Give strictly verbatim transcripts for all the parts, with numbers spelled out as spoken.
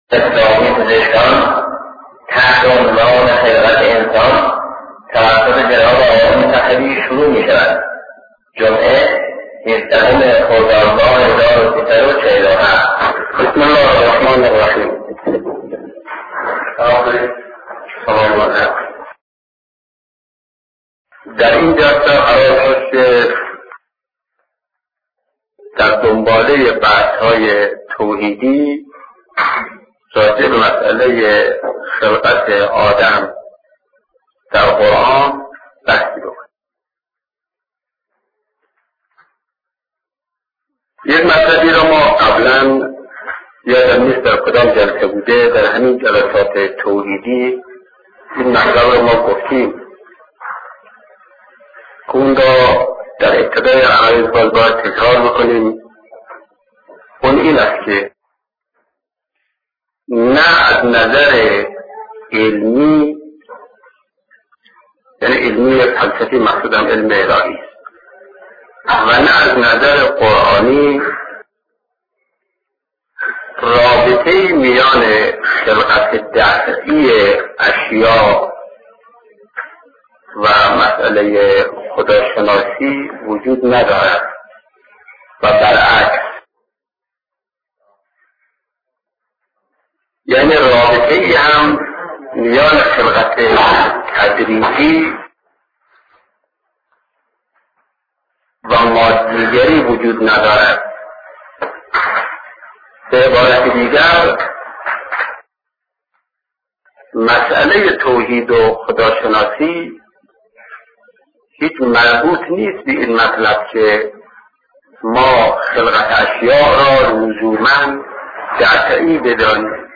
اسلامی پزشکان تحت عنوان خلقت انسان توسط جناب آقای مصطفی شروع می شود. جمعه هفدهم خرداد ماه هزار و سیصد و چهل و هفت. بسم الله الرحمن الرحیم. در این جلسه قرار شد که در دنباله بحث‌های توحیدی راجع به مسئله خلقت آدم در قرآن بحثی بکنیم. یک مطلبی را ما قبلا یادم نیست در کدام جلسه بوده، در همین جلسات توحیدی این مطلب را ما گفتیم که اون را در ابتدای عرض باز باید تکرار بکنیم. اون این است که نه از نظر علمی، یعنی علمی فلسفی مقصودم علم الهی، و نه از نظر قرآنی رابطه میان خلقت دفعی اشیاء و مسئله خداشناسی وجود ندارد و برعکس، یعنی رابطه ای هم میان خلقت تدریجی و مادیگری وجود ندارد. به عبارت دیگر مسئله توحید و خداشناسی هیچ مربوط نیست به این مطلب که ما خلقت اشیاء را لزوماً دفعی بدانیم،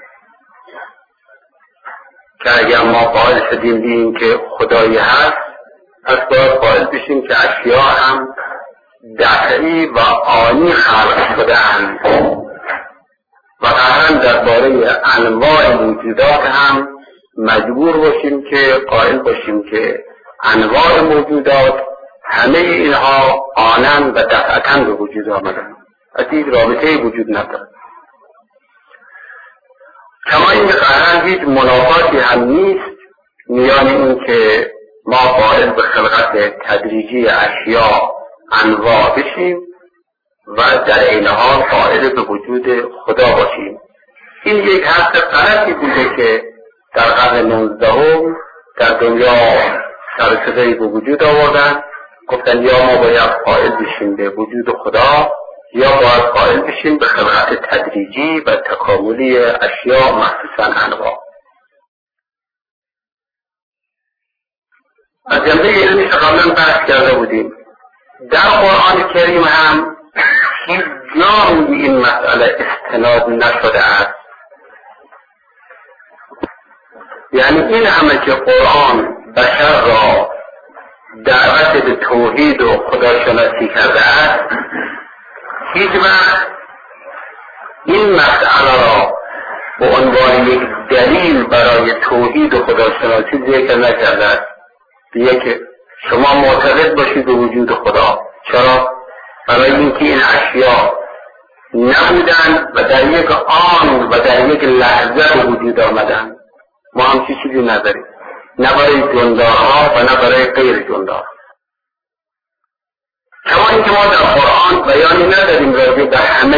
که اگر ما قائل شدیم به این که خدایی هست، پس باید قائل بشیم که اشیاء هم دفعی و آنی خلق شده اند و قطعاً درباره انواع موجودات هم مجبور باشیم که قائل باشیم که انواع موجودات همه اینها آنند و دفعتاً به وجود آمدند، از هیچ رابطه‌ای وجود ندارد. کما این قطعاً هیچ منافاتی هم نیست میان این که ما قائل به خلقت تدریجی اشیاء انواع بشیم و در این حال قائل به وجود خدا باشیم. این یک حرف غلطی بوده که در قرن نوزدهم در دنیا سرسده‌ای به وجود آوردن، گفتن یا ما باید قائل بشیم به وجود خدا یا باید قائل بشیم به خلقت تدریجی و تکاملی اشیاء مخصوصا انواع. از جنبه علمی قبلا بحث کرده بودیم. در قرآن کریم هم هیچ جا روی این مسئله استناد نشده است. یعنی این همه که قرآن بشر را دعوت به توحید و خداشناسی کرده است، هیچ وقت این مسئله را به عنوان یک دلیل برای توحید و خداشناسی ذکر نکرده است. یک شما معتقد باشید به وجود خدا. چرا؟ برای اینکه این اشیاء نبودند و در یک آن و در یک لحظه به وجود آمدند. ما هم چی چیزی نداریم، نه برای جندارها و نه برای غیر جندار. کما اینکه ما در قرآن بیانی نداریم راجع به همه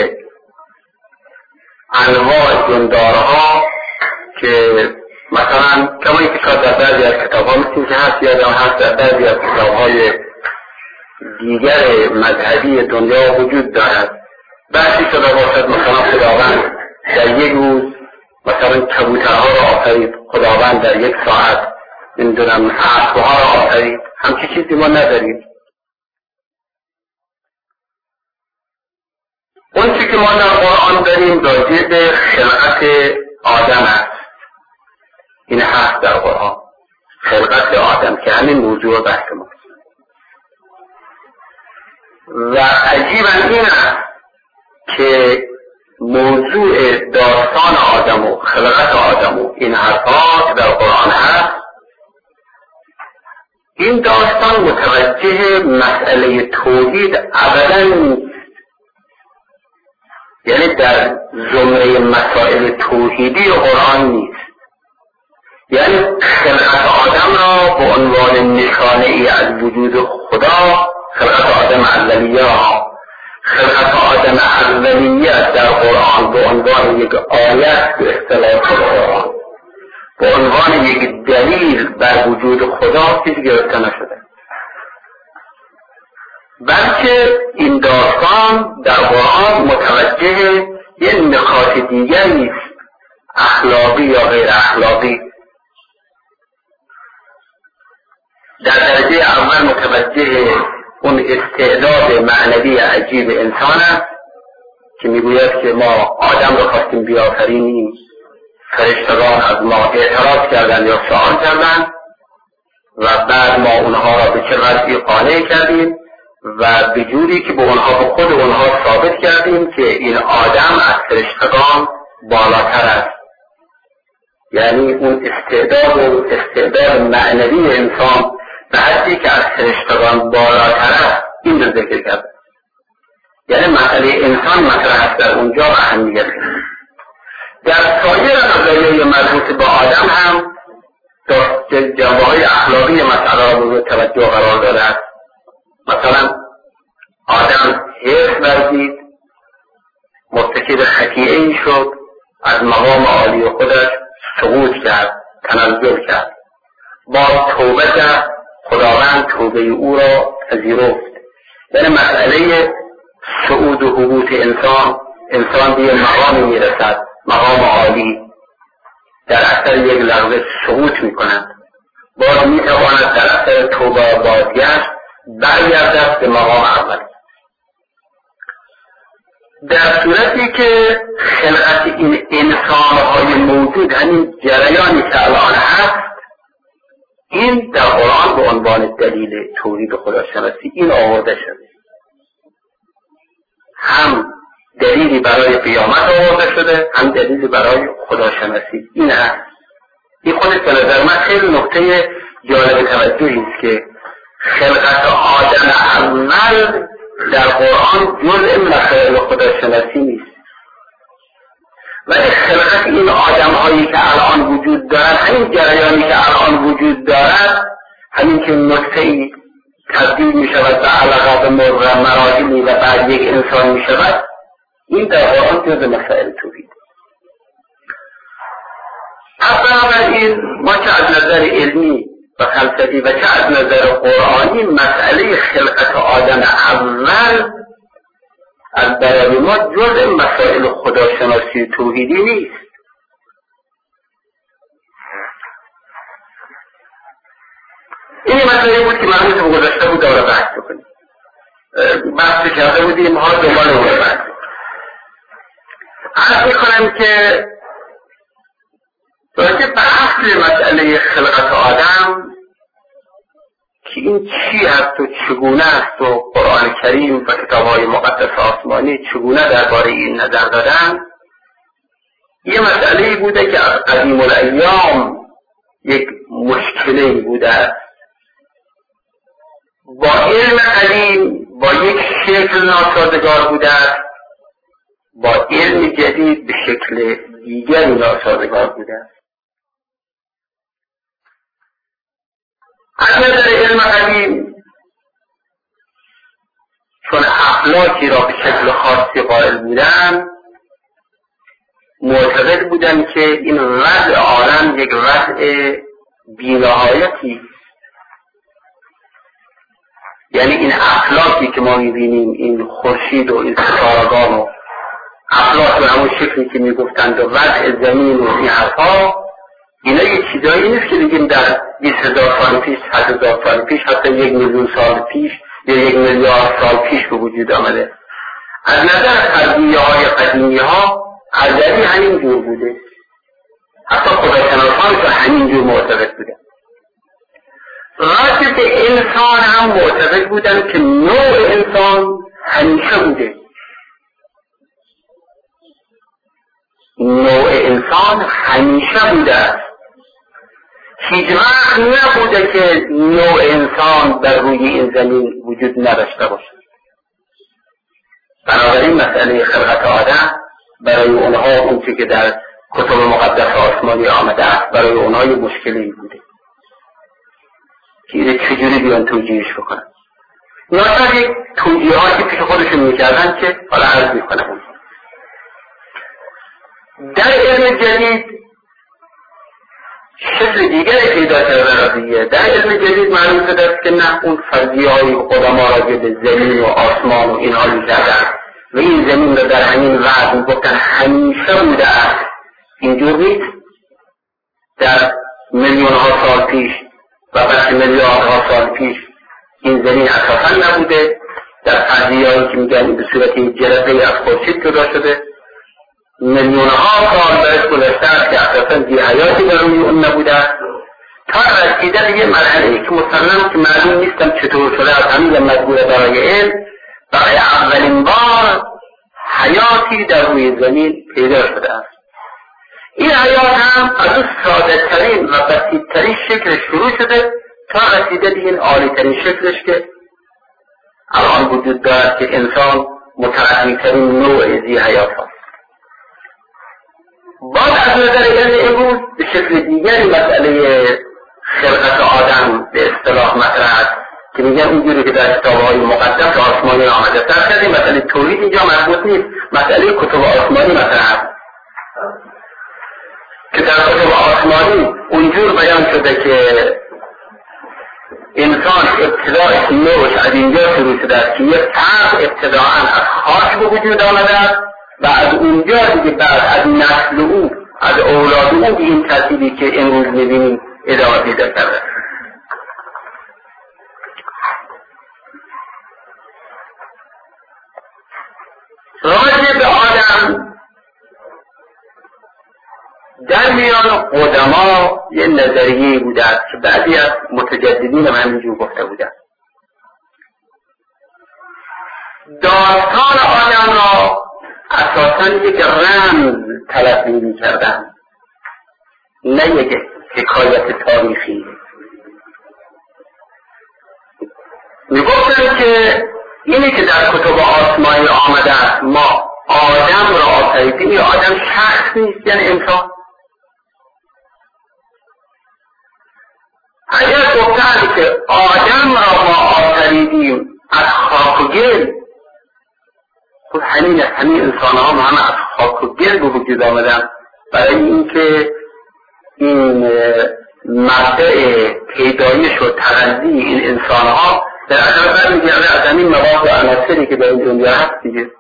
انواع جندارها، که مثلا کما اینکه شاید در بعضی از کتاب‌ها مثل که هست یادم هست در بعضی از کتاب‌های دیگر مذهبی دنیا وجود دارد، بحثی شده باشد مثلا خداوند در یک روز مثلا کبوترها را آفرید، خداوند در یک ساعت نمیدونم اسب‌ها را آفرید. همچی چیزی ما نداریم. اون چی که ما در قرآن داریم راجع به خلقت آدم است. این هست در قرآن، خلقت آدم، که همین موضوع بحث ماست. و عجیبا این است که موضوع داستان آدم و خلقت آدم و این حرفا که در قرآن هست، این داستان متوجه مسئله توحید ابدا نیست. یعنی در زمره مسائل توحیدی قرآن نیست. یعنی خلقت آدم را به عنوان نشانه ای از وجود خدا، خلقت آدم اولیه ها، خلقت آدم اولیه در قرآن به عنوان یک آیت به اصطلاح قرآن، به عنوان یک دلیل بر وجود خدا چیزی گرفته نشده، بلکه این داستان در قرآن متوجه یک نکات دیگری است، اخلاقی یا غیر اخلاقی. در درجه اول متوجه اون استعداد معنوی عجیب انسان است که میگوید که ما آدم رو خواستیم بیافرینیم، فرشتگان از ما اعتراض کردند یا سوال کردند و بعد ما اونها را به چه وضعی قانع کردیم و به جوری که به اونها به خود اونها ثابت کردیم که این آدم از فرشتگان بالاتر است. یعنی اون استعداد و استعداد معنوی انسان به حدی که از فرشتگان بالاتر است، این رو ذکر کرد. یعنی مسئله انسان مطرح است در اونجا و اهمیت است. در سایر قضایای مربوط به آدم هم جنبه‌های اخلاقی مسئله را مورد توجه قرار داده است. مثلا آدم حرص ورزید، مرتکب خطیئه ای شد، از مقام عالی خودش سقوط کرد، تنزل کرد، باز توبه کرد، خداوند توبه او را پذیرفت. یعنی مسئله صعود و هبوط انسان، انسان به مقامی میرسد، مقام عالی، در اثر یک لحظه سقوط میکند، باز میتواند در اثر توبه و بازگشت برگردد به مقام اول. در صورتی که خلقت این انسانهای موجود، همین جریانی که الان هست، این در قرآن به عنوان دلیل توحید خداشناسی این آورده شده. هم دلیلی برای قیامت آورده شده، هم دلیلی برای خداشناسی. این هست. این خودش به نظر من خیلی نقطه جالب توجهی است که خلقت آدم اول در قرآن جزء مسائل خداشناسی نیست، ولی خلقت این آدم هایی که الان وجود دارد، همین جریانی که الان وجود دارد، همین که نطفه ای تبدیل می شود به علقه مرغ مراحلی و بعد یک انسان می شود، این در قرآن جزء مسائل توحید. اصلا این ما که از نظر علمی و فلسفی و چه از نظر قرآنی مسئله خلقت آدم اول از برای ما جزء مسائل خداشناسی توحیدی نیست. این مسئله بود که مربوط به گذشته بود داره بحث بکنیم. بحث کرده بودیم، حال دنبال اون بحث. عرض میکنم که راجع به اصل مسئله خلقت آدم که این چی هست و چگونه است و قرآن کریم و کتاب‌های مقدس آسمانی چگونه درباره این نظر دادن، یه مسئله بوده که از قدیم الایام یک مشکلی بوده. با علم قدیم با یک شکل ناسازگار بوده، با علم جدید به شکل دیگری ناسازگار بوده. از نظر علم قدیم چون افلاکی را به شکل خاصی قائل بودن، معتقد بودن که این وضع عالم یک وضع بی‌نهایتی، یعنی این افلاکی که ما می‌بینیم، این خورشید و این ستارگان و افلاک به همون شکلی که میگفتند و وضع زمین و این حرفا، اینا یه چیزایی نیست که بگیم در بیست هزار سال پیش، صد هزار سال پیش، حتی یک میلیون سال پیش یا یک میلیارد سال پیش به وجود آمده. از نظر فرضیه های قدیمی ها ازلی همین جور بوده، حتی خداشناسان که همین جور معتقد بودن. راست که انسان هم معتقد بودن که نوع انسان همیشه بوده، نوع انسان همیشه بوده است، هیچ وقت نبوده که نوع انسان در روی این زمین وجود نداشته باشه. بنابراین مسئله خلقت آدم برای اونها اون چی که در کتب مقدس آسمانی آمده است برای اونها یه مشکلی بوده که اینه چجوری بیان توجیهش بکنن یا تا یک توجیهاتی پیش خودشون میکردن که حالا عرض میکنم. در علم جدید شکل دیگری پیدا کرده را دیگه. در علم جدید معلوم شده است که نه اون فرضیه های قدما راجع به زمین و آسمان و اینها میکردن و این زمین را در همین وضع میگفتن همیشه بوده است. اینجور نیست. در میلیون ها سال پیش و بعد میلیاردها سال پیش این زمین اساسا نبوده. در فرضیه هایی که میگن به صورت جرقه از خورشید جدا شده میلیون ها سال برش گذشته است که اساسا بی حیاتی در روی اون نبوده تا رسیده یه مرحله‌ای که مسلم که معلوم نیستم چطور شده از همین مجبور برای علم برای اولین بار حیاتی در روی زمین پیدا شده است. این حیات هم از اون ساده ترین و بسیط ترین شکل شروع شده تا رسیده به این عالی ترین شکلش که الان وجود دارد که انسان متعدی ترین نوع زی حیات هست. باز از نظر علم امروز به شکل دیگری مسئله خلقت آدم به اصطلاح مطرح است که میگن اونجوری که در کتاب‌های مقدس آسمانی آمده است. در مسئله توحید اینجا مربوط نیست، مسئله کتب آسمانی مطرح است که در کتب آسمانی اونجور بیان شده که انسان ابتداء نوش از اینجا شروع شده است که یک فرد ابتداءً از خاک به وجود آمده است و از اونجا دیگه بعد از نسل او از اولاد او به این ترتیبی که امروز می‌بینیم ادامه پیدا کرده. راجع به آدم در میان قدما یه نظریه بوده است که بعضی از متجددین هم همینجور گفته بودند. داستان آدم را اساساً یک رمز تلقی می‌کردن، نه یک حکایت تاریخی. میگفتن که اینی که در کتب آسمانی آمده است ما آدم را آفریدیم، یا آدم شخص نیست یعنی انسان. اگر گفتن که آدم را ما آفریدیم از خاک و گل، خود همین همین انسان ها هم از خاک و گل به وجود آمدن برای اینکه این مبدأ پیدایش و تغذی این انسان ها در اصل برمیگرده از همین مواد و عناصری که در این دنیا هست دیگه.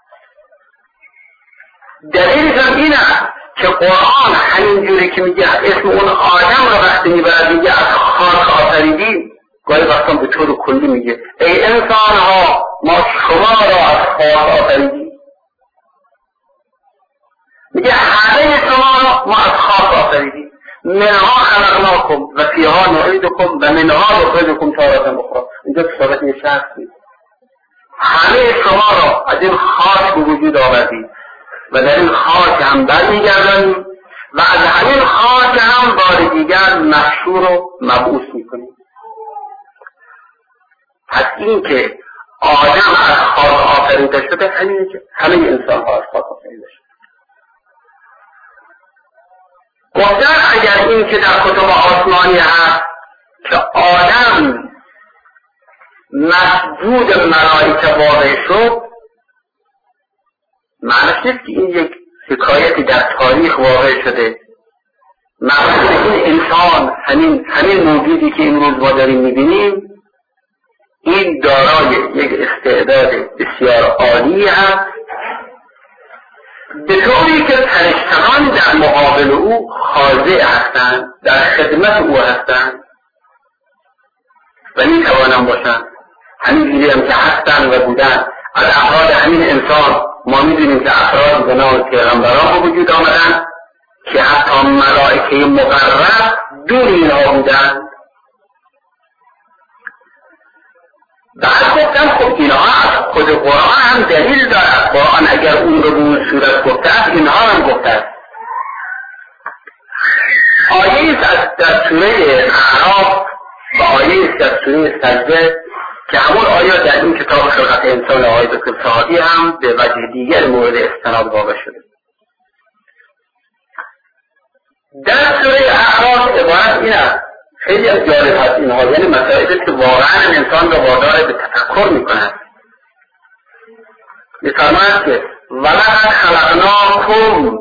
دلیلش هم این است که قرآن همین جوری که میگه اسم اون آدم را وقتی میبرد میگه از خاک آفریدیم، گاهی وقتا به طور کلی میگه ای انسان ها ما شما را از خاک آفریدیم. میگه همه شما را ما از خاک آفریدیم. منها خلقناکم و فیها نعیدکم و منها نخرجکم تارة اخری. اینجا صحبت یه شخص نیست. همه شما را از این خاک به وجود آوردیم و در این خاک هم برمیگردانیم و از همین خاک هم بار دیگر محشور و مبعوث میکنیم. پس این که آدم از خاک آفریده شده همینه که همه انسان ها از خاک آفریده شده. گفتن اگر این که در کتب آسمانی هست که آدم مسجود ملائکه واقع شد، معنیش نیست که این یک حکایتی در تاریخ واقع شده. مقصود این انسان همین همین موجودی که امروز ما داریم میبینیم این دارای یک استعداد بسیار عالی هست، به طوری که فرشتگان در مقابل او خاضع هستند، در خدمت او هستند و میتوانند باشند. همین جوری هم که هستند و بودند. از افراد همین انسان ما میدونیم که افراد به نام پیغمبران به وجود آمدند که حتی ملائکه مقرب دور اینها بودند. بعد گفتم خب اینها از خود قرآن هم دلیل دارد. قرآن اگر اون رو به اون صورت گفته است اینها هم گفته است. آیه است در سوره اعراف و آیه است در سوره سجده که همون آیات در این کتاب خلقت انسان آقای دکتر سعادی هم به وجه دیگر مورد استناد واقع شده. در سوره اعراف عبارت این است، خیلی از جالب هست اینها، یعنی مسائلی که واقعا انسان را وادار به تفکر میکنند. میفرماید که ولقد خلقناکم،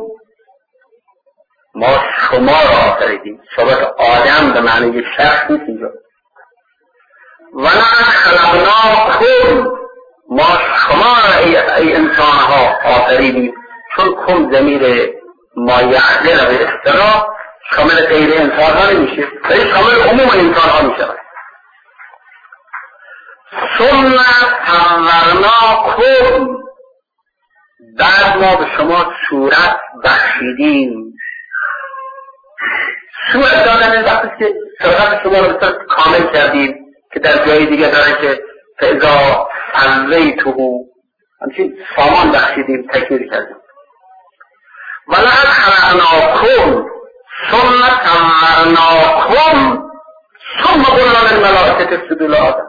ما شما را آفریدیم. صحبت آدم به معنی شخص نیست اینجا. ولقد خلقناکم، ما شما را ای, ای انسان ها آفریدیم، چون کم ضمیر ما یعدل به اصطلاح شامل غیر انسان ها نمیشه، ولی شامل عموم انسان ها میشه. ثم صورناکم، بعد ما به شما صورت بخشیدیم. صورت دادن وقتی که صورت شما رو بسیار کامل کردیم که در جای دیگه داره که فاذا سویته، همچین سامان بخشیدیم، تکمیل کردیم. ولقد خلقناکم ثم صورناکم ثم قلنا للملائکة اسجدوا لآدم،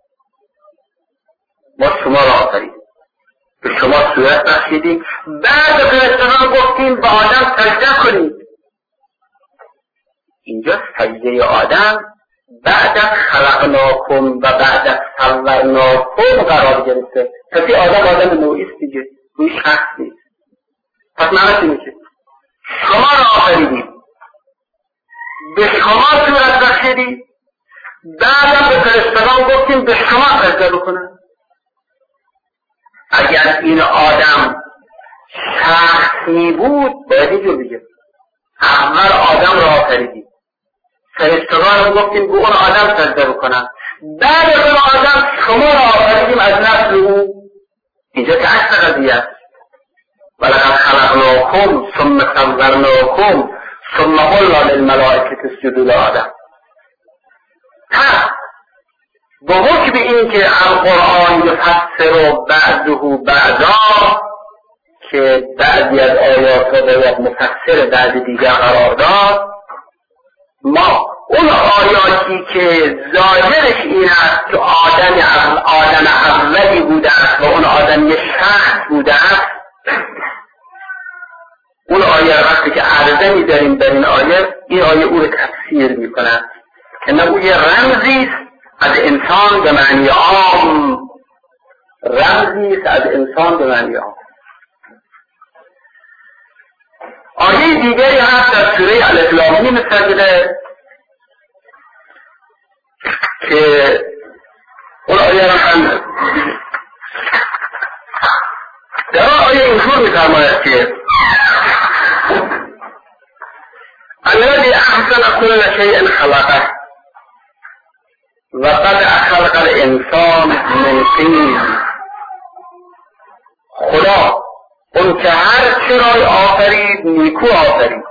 ما شما را آفریدیم، به شما صورت بخشیدیم، بعد به فرشتگان گفتیم به آدم سجده کنید. اینجا سجده آدم بعد از خلقناکم و بعد از صورناکم قرار گرفته. پس آدم آدم نوعی است دیگه، روی شخص نیست. پس معنی چی میشه؟ شما را آفریدیم، به شما صورت بخشیدیم، بعدم به فرشتگان گفتیم به شما سجده بکنن. اگر این آدم شخصی بود باید اینجور بگه اول آدم را آفریدیم، فرشتگان رو گفتیم به اون آدم سجده بکنن، بعد از اون آدم شما را آفریدیم از نسل او. اینجا که عکس قضیه است. ولقد خلقناکم ثم صورناکم ثم قلنا للملائکة اسجدوا لآدم. پس با حکم این که القرآن یفسر بعضه بعضا، که بعضی از آیات را باید مفسر بعض دیگر قرار داد، ما اون آیاتی که ظاهرش این است که آدم آدم اولی بوده است و اون آدم یک شخص بوده است، اون آیه وقتی که عرضه می‌داریم در این آیه، این آیه او رو تفسیر می‌کند که نه او یه رمزی است از انسان به معنی عام، رمزی است از انسان به معنی عام. آیه دیگری هست در سوره الف لام میم سجده که اون آیه را هم در آیه اینطور می‌فرماید که الذی احسن كل شیء خلقه و قد خلق الانسان من طین. خدا اون که هر چی را آفرید نیکو آفرید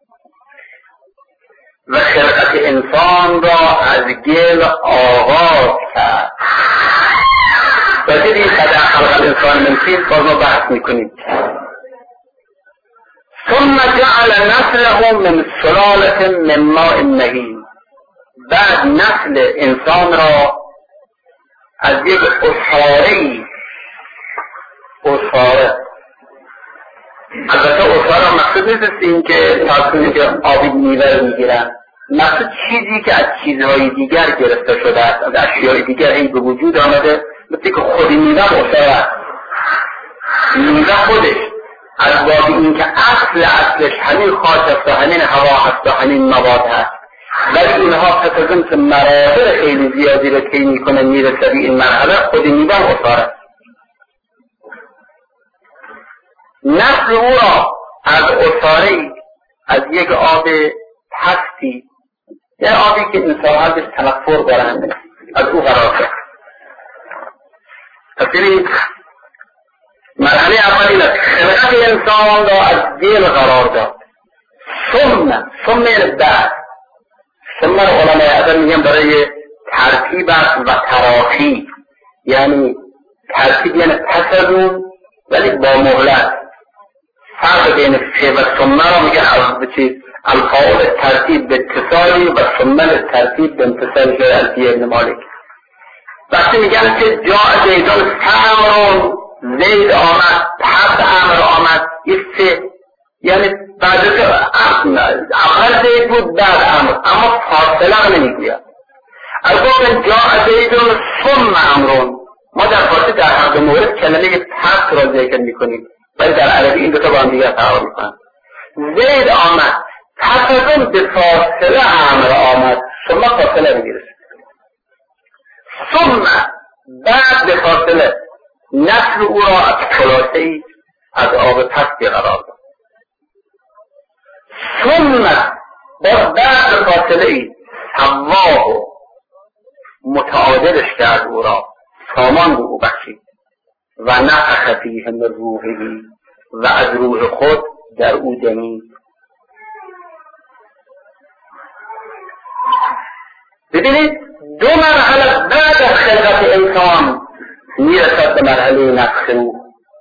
و خلقت انسان را از گل آغاز کرد. و دیدیم قد خلق الانسان من طین باز ما بحث میکنیم. ثم جعل نسله من سلالة من ماء مهین، بعد نسل انسان را از یک عصاره‌ای، عصاره، البته عصاره مقصود نیست این که تاکنی که آبی میوه میگیرن، مقصود چیزی که از چیزهای دیگر گرفته شده است، از اشیاء دیگر ای به وجود آمده، مثل که خودی میوه عصاره است. میوه خودش از باب این که اصل اصلش همین خاک است و همین هوا هست و همین مواد هست، ولی اینها پس از این که مراحل خیلی زیادی رو طی میکنه میرسه به این مرحله، خود میوه عصاره. نسل او را از عصاره‌ای، از یک آب پستی، یه آبی که انسان ها بهش تنفر دارند، از او قرار کرد. پس ببینید مرحله اول این است، خلقت انسان را از گل قرار داد. ثم ثم بعد ثم علمای ادب میگن برای ترتیب است و تراخی، یعنی ترتیب یعنی پس از اون ولی با مهلت. فرق بین فی و ثم را میگن الفاظ ترتیب به اتصالی و ثم ترتیب به انفصالی که از ابن مالک. وقتی میگن که جا زیدان سمرون، زید آمد پس امر آمد، این سه یعنی بعد اول زید بود بعد امر، اما فاصله نمیگوید. اگر جا زیدان ثم امرون، ما در فارسی در هر دو مورد کلمه پس را ذکر میکنیم ولی در عربی این دو تا با هم دیگر فرق میکنن. زید آمد پس از اون به فاصله امر آمد، ثم فاصله میگیره، ثم بعد به فاصله نسل او را از خلاصه ای از آب پستی قرار داد. ثم بعد به فاصله ای سواه و متعادلش کرد او را، سامان به او بخشید و نفخ فیه من روحه و از روح خود در او دمید. ببینید دو مرحله بعد از خلقت انسان میرسد به مرحله نفخ روح.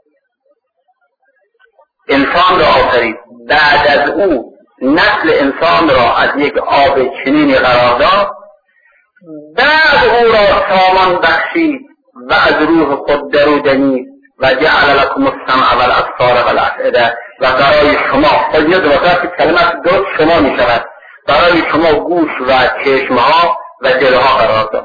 انسان را آفرید، بعد از او نسل انسان را از یک آب چنینی قرار داد، بعد او را سامان بخشید و از روح خود در او دمید و جعل لکم السمع والابصار والافئده و برای شما، خود یه دوازده کلمه دو شما می شود، برای شما گوش و چشمها و دلها قرار داد.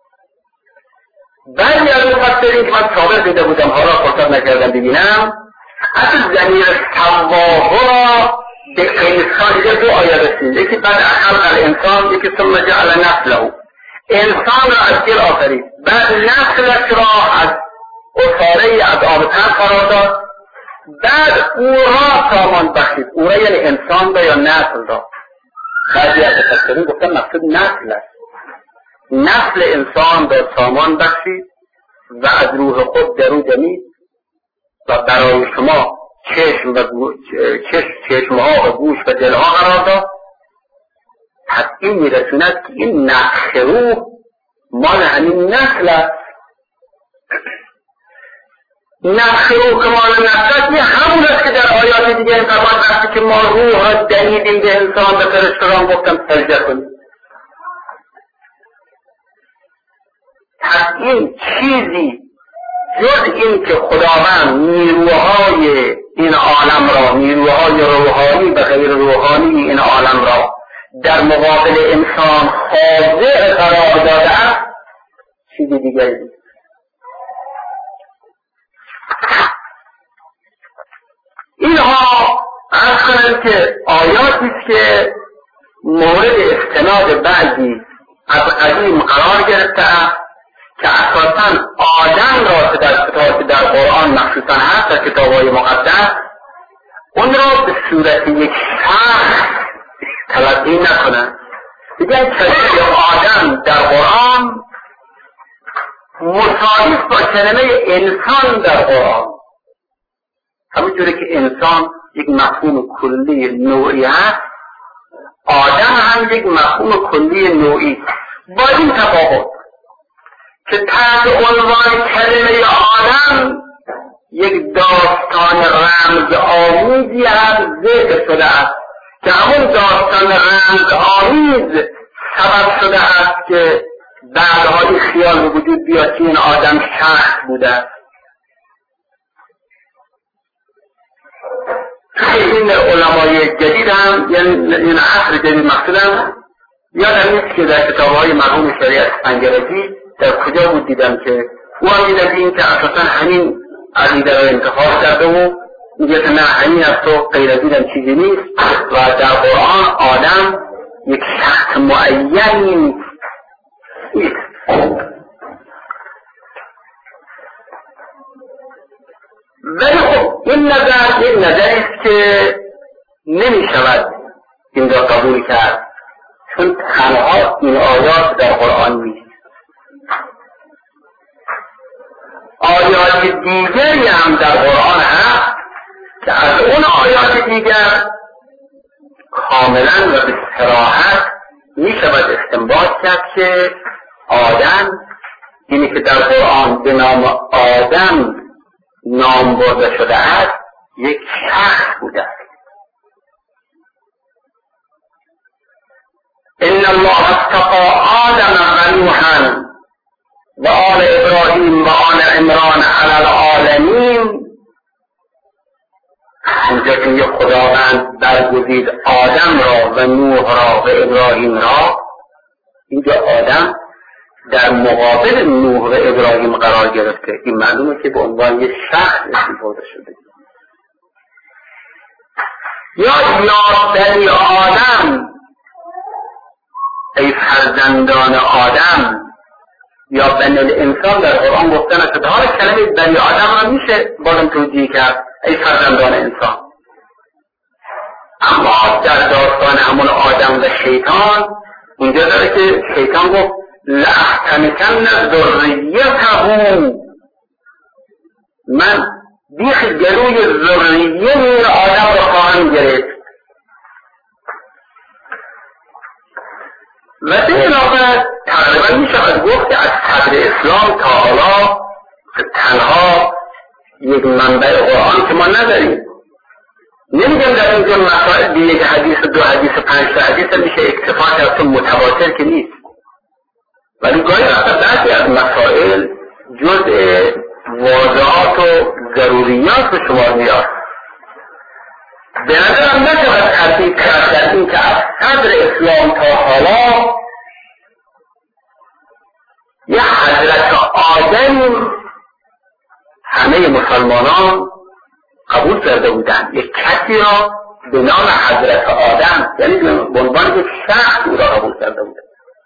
بعضی از مفسرین که من سابق دیده بودم حالا فرصت نکردم ببینم، اصل ضمیر سواه را به انسان دو آیه رسید، یکی بعد خلق الانسان، یکی ثم جعل نسله، انسان را از دل آفرید، بعد نسلش را از اصاره از آب تن قرار داد، بعد او را سامان بخشید. او را یعنی انسان را یا نسل را. بعضی از مفسرین گفتن مقصود نسل است، نسل انسان را سامان بخشید و از روح خود در او دمید و برای شما چشم و چشم چشمها و گوش و دلها قرار داد. پس این میرسوند که این نفخ روح مال همین نسل است. نفخ روح که مال نسل است، یه همون است که در آیات دیگه این زمان وقتی که ما روح را دمیدیم به انسان به فرشتگان گفتم سجده کنید. پس این چیزی جز این که خداوند نیروهای این عالم را، نیروهای روحانی و غیر روحانی این عالم را در مقابل انسان خاضع قرار داده است، چیزی دیگری نیست. اینها عرض کنم که آیاتی است که مورد استناد بعضی از قدیم قرار گرفته است که اساساً آدم را که در کتاب در قرآن مخصوصاً هست در کتاب‌های مقدس، اون را به صورت یک شخص تلقی نکنند. دیگر کلمه آدم در قرآن مساوی با کلمه انسان در قرآن، همونجوری که انسان یک مفهوم کلی نوعی هست، آدم هم یک مفهوم کلی نوعی، با این تفاوت که تحت عنوان کلمه آدم یک داستان رمز آمیزی هم ذکر شده است که همون داستان رمز آمیز سبب شده است که بعدها این خیال به وجود بیاد که این آدم شخص بوده است. این علمای جدید هم، یعنی این عصر جدید مقصودم، یادم نیست که در کتاب‌های مرحوم شریعت انگرزی در کجا بود دیدم که او هم دیدم این که اساسا همین عقیده را انتخاب کرده و میگه که نه همین از تو غیر از دیدم چیزی نیست و در قرآن آدم یک شخص معینی نیست. ولی خب این نظر این نظری است که نمی شود این را قبول کرد، چون تنها این آیات در قرآن نیست. آیات دیگری هم در قرآن هست که از اون آیات دیگر کاملا و به صراحت می شود استنباط کرد که آدم، اینی که در قرآن به نام آدم نام برده شده است، یک شخص بوده است. ان الله اصطفى آدم و نوحا و آل ابراهیم و آل عمران علی العالمین، اونجا که یه خداوند برگزید آدم را و نوح را و ابراهیم را، اینجا آدم در مقابل نوح و ابراهیم قرار گرفته. این معلومه که به عنوان یک شخص استفاده شده. یا یا بنی آدم، ای فرزندان آدم، یا بنی الانسان در قرآن گفته نشده. حالا کلمه بنی آدم را میشه بازم توجیه کرد، ای فرزندان انسان. اما در داستان همون آدم و شیطان اونجا داره که شیطان گفت لأحتنکن ذریته، من بیخ گلوی ذریه این آدم را خواهم گرفت. و به علاوه تقریبا می شود گفت که از صدر اسلام تا حالا تنها یک منبع قرآن که ما نداریم. نمیگم در اینجا مسائل دیگه یک حدیث دو حدیث پنج تا حدیث میشه اکتفا کرد که متواتر که نیست، ولی گاهی وقتا بعضی از مسائل جزء واضحات و ضروریات به شمار میاد. به نظرم نشود تردید کرد در این که از صدر اسلام تا حالا یه حضرت آدم همه مسلمانان قبول کرده بودند، یک کسی را به نام حضرت آدم، یعنی به عنوان یک شخص او را قبول کرده بودند.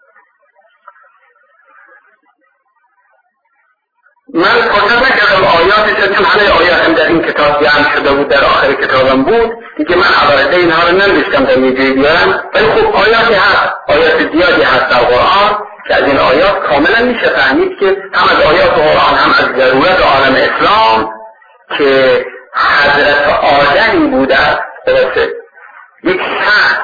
من فرصت نکردم آیاتش، چون همه آیاتم در این کتاب جمع شده بود، در آخر کتابم بود دیگه، من عبارت اینها رو ننوشتم در یه جایی بیارم، ولی خب آیاتی هست، آیات زیادی هست در قرآن که از این آیات کاملا میشه فهمید که هم از آیات قرآن هم از ضرورت عالم اسلام که حضرت آدمی بوده درسته، یک شخص.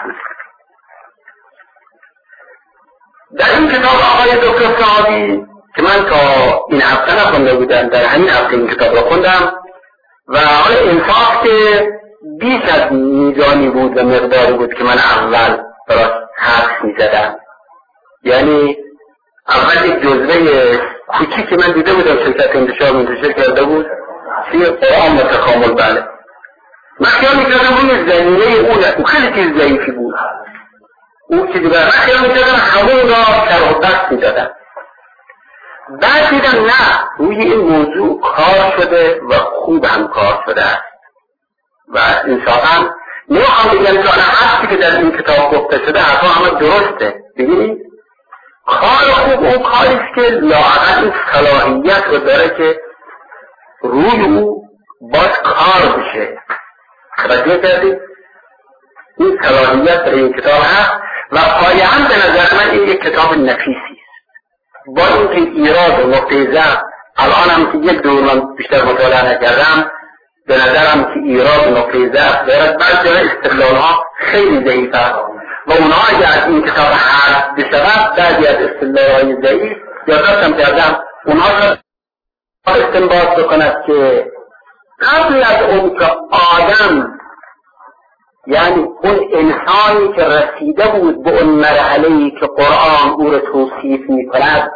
در این کتاب آقای دکتر صحابی که من تا این هفته نخونده بودم، در همین هفته این کتاب رو خوندم و حال انصاف که بیش از میزانی بود و مقداری بود که من اول براش حرف میزدم. یعنی اول یک جزوه کوچی که من دیده بودم شرکت انتشار منتشر کرده بود توی قرآن متکامل، بله من خیال میکردم روی زمینه اونه، او خیلی چیز ضعیفی بود، او چیزی برای من خیال میکردم همون را شرح و بحث میدادم. بعد دیدم نه، روی این موضوع کار شده و خوب هم کار شده است و انصافا نمیخوام بگم که آن حرفی که در این کتاب گفته شده حرفا همه درسته. ببینید کار خوب اون کاریست که لااقل این صلاحیت رو داره که روی او باز کار بشه. توجه کردید؟ این صلاحیت در این کتاب هست و پایه‌ام به نظر من این یک کتاب نفیسی با اینکه ایراد و نقطه ضعف الان هم که یک دور من بیشتر مطالعه نکردم به نظرم که ایراد و نقطه ضعف دارد، بعض جای استدلال ها خیلی ضعیف است و اونها اگر از این کتاب حذف بشود بعضی از استدلال های ضعیف یادداشتم کردم اونها را استنباط بکند که قبل از اون که آدم، یعنی اون انسانی که رسیده بود به اون مرحله‌ای که قرآن او را توصیف می‌کند،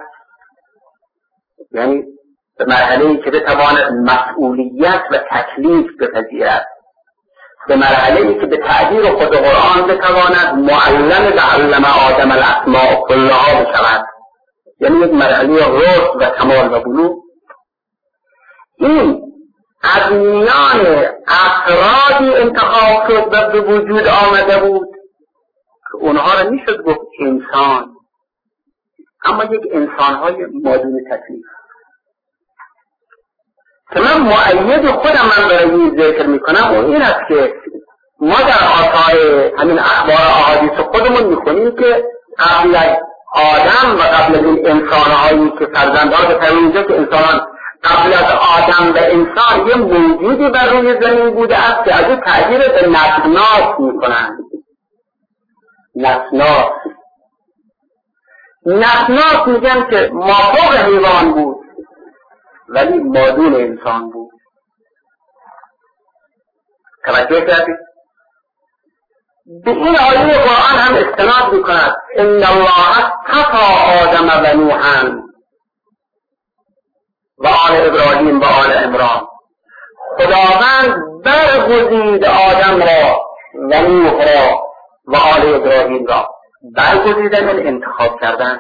یعنی به مرحله‌ای که بتواند مسئولیت و تکلیف بپذیرد، به مرحله‌ای که به تعبیر خود قرآن بتواند معلم بعلم آدم الاسماء کلها بشود، یعنی یک مرحله رشد و کمال و بلوغ. این از میان افرادی انتخاب شد و به وجود آمده بود که اونها را میشد گفت انسان، اما یک انسانهای مادون تکلیف که من مؤید خودم من برای این ذکر میکنم و این است که ما در آثار همین اخبار احادیث خودمون میکنیم که قبل از آدم و قبل از این انسانهایی که فرزندان به اینجا که انسان قبل از آدم و انسان یه موجودی بر روی زمین بوده است که از این تعبیر به نسناس میکنند. نسناس نسناس میگن که مافوق حیوان بود ولی مادون انسان بود. توجه کردید؟ به این آیه قرآن هم استناد میکند ان الله اصطفی آدم و نوحا، و آل ابراهیم و آل عمران. خداوند برگزید آدم را و نوح را و آل ابراهیم را. برگزیدن من انتخاب کردن.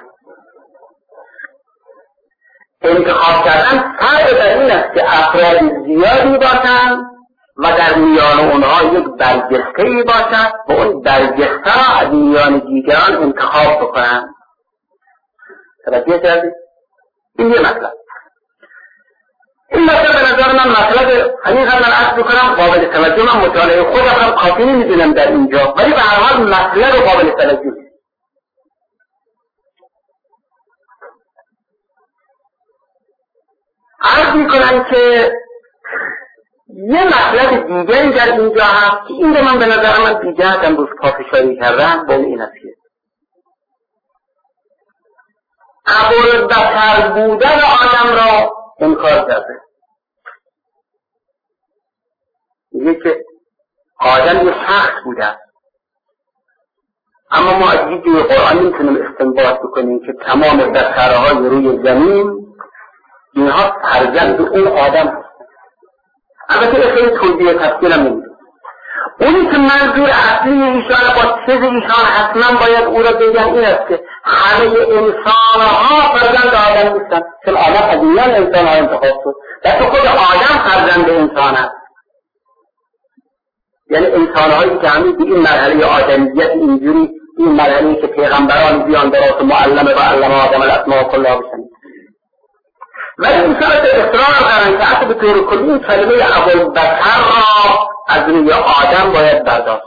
انتخاب کردن فرق در این است که افراد زیادی باشند و در میان اونها یک برجسته‌ای باشد و اون برجسته را از میان دیگران انتخاب بکنند. توجه کردید؟ این یه مطلب. این مطلب به نظر من مطلب همین هم من عرض بکنم قابل توجه. من مطالعه خودم هم کافی نمیدونم در اینجا، ولی به هر حال مطلب قابل توجه. عرض میکنم که یه مطلب دیگری در اینجا هست که این رو من به نظر من دیگه هم امروز پافشاری کردم با این است که ابوالبشر بودن آدم را انکار کرده. میگه که آدم یه شخص بوده، اما ما از دیگه قرآن نمیتونیم استنباط بکنیم که تمام بشرهای روی زمین اینها فرزند اون آدم هستن. البته خیلی توضیح تفصیل هم نمیده. اونی که منظور اصلی ایشان با چیز ایشان حتما باید او را بگم این است که همه انسانها فرزند آدم نیستن، چون آدم از میان انسانها انتخاب شد، بلکه خود آدم فرزند انسان است. یعنی انسانهایی که همین این مرحله آدمیت اینجوری این مرحله که پیغمبران بیان درست معلمه و علم آدم الاسماء کلها بشن، ولی این صورت اصرار دارن که حتی به طور کلی این کلمه ابوالبشر را از روی آدم باید برداشت.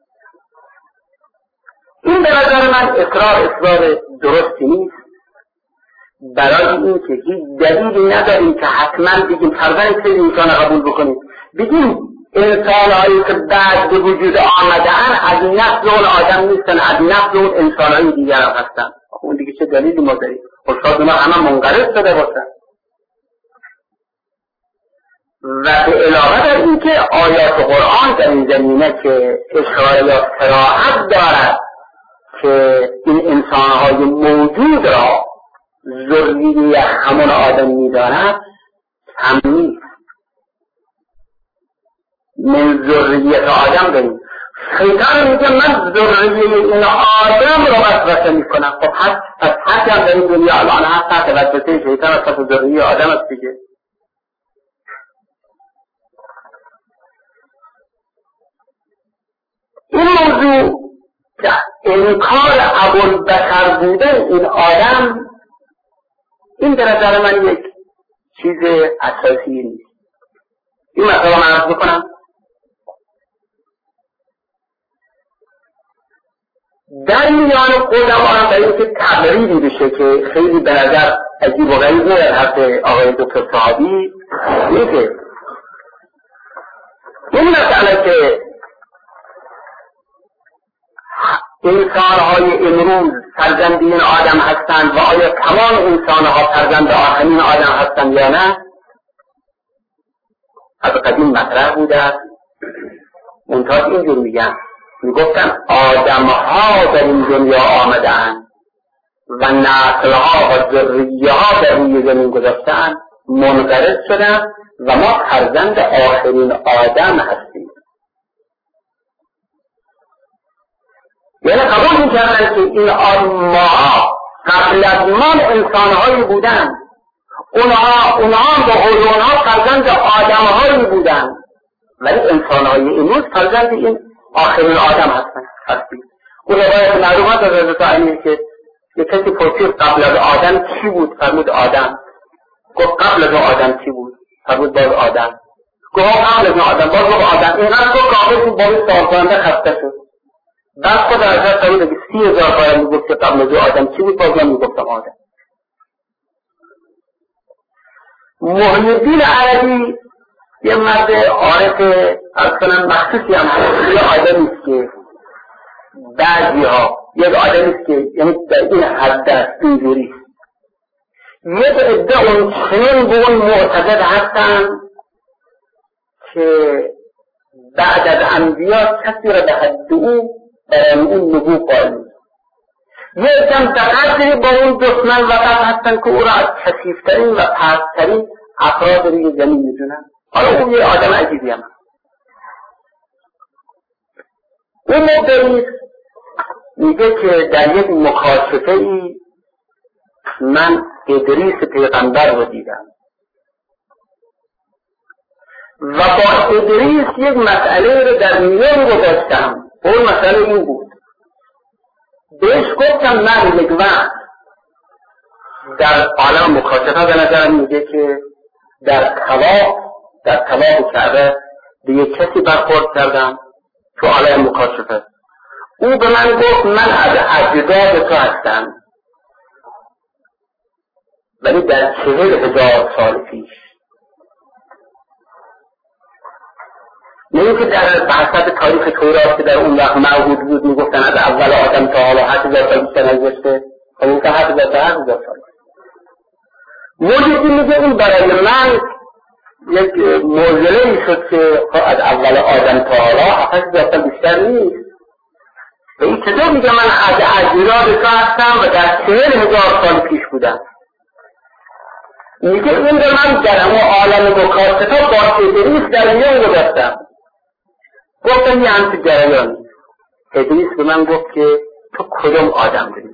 این به نظر من اصرار اصرار درستی نیست، برای این که هیچ دلیلی نداریم که حتما بگیم فرزند چه انسان قبول بکنیم، بگیم انسانهایی که بعد به وجود آمدن از نسل اون آدم نیستن، از نسل اون انسانهای دیگر هم هستن. اون دیگه چه دلیلی ما داریم؟ خشاد ما همه منقرض شده باشن. و به علاوه در این که آیات قرآن در این زمینه که اشاره یا صراحت دارد که این انسانهای موجود را ذریه همون آدم می‌داند، هم نیست. من ذریه آدم داریم. شیطان میگه من ذریه این آدم رو وسوسه میکنم. خب پس هر هم در این دنیا الان هست که وسوسه شیطان از پس ذریه آدم است دیگه. این موضوع که انکار ابوالبشر بودن این آدم، این به نظر من یک چیز اساسی نیست. این مثلا من عرض بکنم در میان قدماء برای اینکه تبریدی بشه که خیلی به نظر عجیب و غریب میاد حرف آقای دکتر صحابی میگه این مسئله که انسانهای امروز فرزند این آدم هستند و آیا تمام انسانها فرزند آخرین آدم هستند یا نه، از قدیم مطرح بوده. منتها اینجور میگن میگفتن آدمها در این دنیا آمدن و نسلها و ذریه ها در روی زمین گذاشتن، منقرض شدن و ما فرزند آخرین آدم هستیم. یعنی قبول میکردن که این ما قبل از ما انسانهایی بودن، اونها اونها با اونها فرزند آدمهایی بودن، ولی انسانهای امروز فرزند این آخرین آدم هستن هستیم. اون روایت معلومات از حضرت علی که یک کسی پرسید قبل از آدم چی بود؟ فرمود آدم. گفت قبل از آدم چی بود؟ فرمود باز آدم. گفت قبل از آدم باز گفت آدم. اینقدر گفت قابل بود باید سوال کننده خسته شد. بعد خود حضرت علی بگه سی هزار بار میگفت که قبل از آدم چی بود؟ باز من میگفتم آدم. محی الدین عربی یه مرد عارف اصلا مخصوصی هم هست. یه آدمی است که بعضی ها یک آدمی است که یعنی در این حد است اینجوری یک عده اون چنین به اون معتقد هستن که بعد از انبیا کسی را به حد او برای اون نبوغ قائل نیست. یک کم به قدری با اون دشمن وقت هستن که او را از کثیفترین و پستترین افراد روی زمین میدونن. حالا اون یه آدم عجیبی هم اون مبدعی میگه که در یک مکاشفه ای من ادریس پیغمبر رو دیدم و با ادریس یک مسئله رو در میان گذاشتم. اون مسئله این بود، بهش گفتم من یک وقت در عالم مکاشفه به نظرم میگه که در طواف در طواف کعبه به یک کسی برخورد کردم تو عالم مکاشفه. او به من گفت من از اجداد تو هستم، ولی در چهل هزار سال پیش. نه که در بحثت تاریخ تورات که در اون وقت موجود بود میگفتن از اول آدم تا حالا هشت هزار سال بیشتر نگذشته، خب اون که هشت هزار تا هشت هزار سال. موجودی میگه این برای من یک معضله ای شد که از اول آدم تا حالا هفت هزار سال بیشتر نیست. و این چطور میگه من از اجداد تو هستم و در چهل هزار سال پیش بودم. میگه این رو من در همون عالم مکاشفه با ادریس در میان گذاشتم. گفتم یه همچه جریانی. ادریس به من گفت که تو کدوم آدم داری؟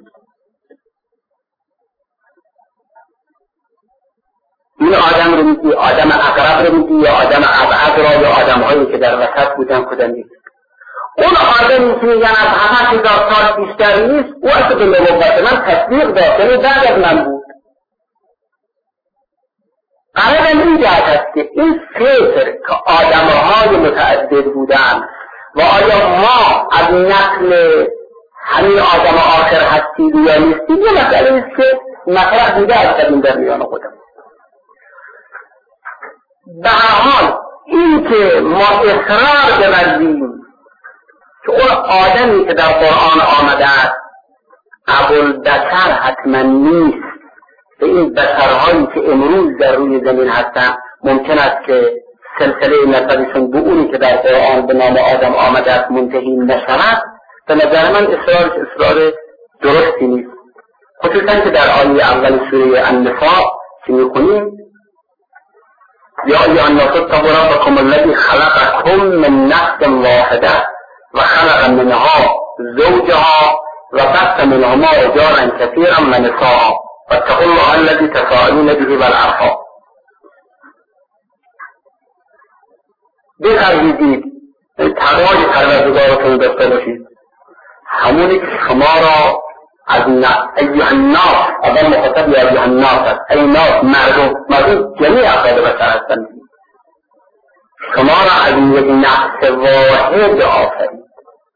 این آدم رو میگی آدم اقرب رو میگی یا آدم ابعد را یا آدم هایی که در وسط بودن کدام نیست؟ اون آدمی که میگن از هفت هزار سال بیشتر نیست، او اصلا به نبوت من تصدیق داشت، یعنی بعد از من بود. قرارم این جهت است که این فکر که آدمهای متعدد بودن و آیا ما از نسل همین آدم آخر هستیم یا نیستیم یه مسئله است که مطرح بوده از قدیم در میان خودم. به هر حال این که ما اصرار بورزیم که اون آدمی که در قرآن آمده است ابوالبشر حتما نیست، به این بشرهایی که امروز در روی زمین هستن ممکن است که سلسله نسبشون به اونی که در قرآن به نام آدم آمده است منتهی نشود، به نظر من اصرارش اصرار درستی نیست. خصوصا که در آیه اول سوره النساء که میخونیم یا ایها الناس اتقوا ربکم الذی خلقکم من نفس واحده و خلق منها زوجها و بث منهما رجالا كثيرا ونساء واتقوا الله الذي تساءلون به والارحام. بفرمایید تقوای پروردگارتون داشته باشید، همونی که شما را از ایها الناس، اول مخاطب یا ایها الناس است، ای ناس مردم، مردم جمیع افراد بشر هستند، شما را از یک نفس واحد آفرید